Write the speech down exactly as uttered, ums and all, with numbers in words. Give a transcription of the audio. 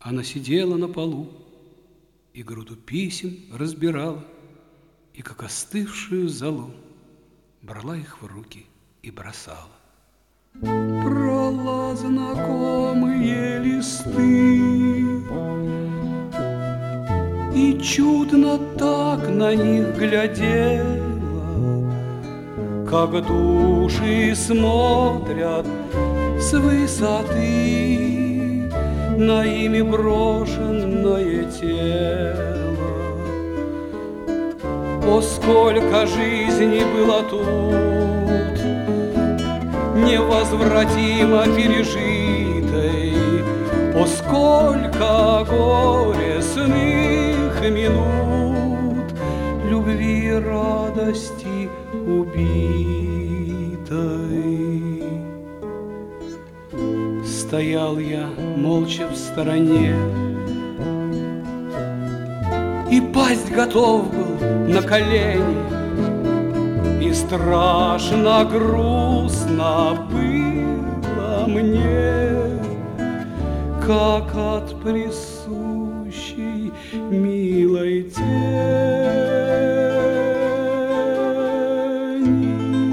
Она сидела на полу и груду писем разбирала, и, как остывшую золу, брала их в руки и бросала. Брала знакомые листы и чудно так на них глядела, как души смотрят с высоты на ими брошенное тело. О, сколько жизни было тут, невозвратимо пережитой, о, сколько горестных минут, любви и радости убитой. Стоял я молча в стороне и пасть готов был на колени, и страшно грустно было мне, как от присущей милой тени.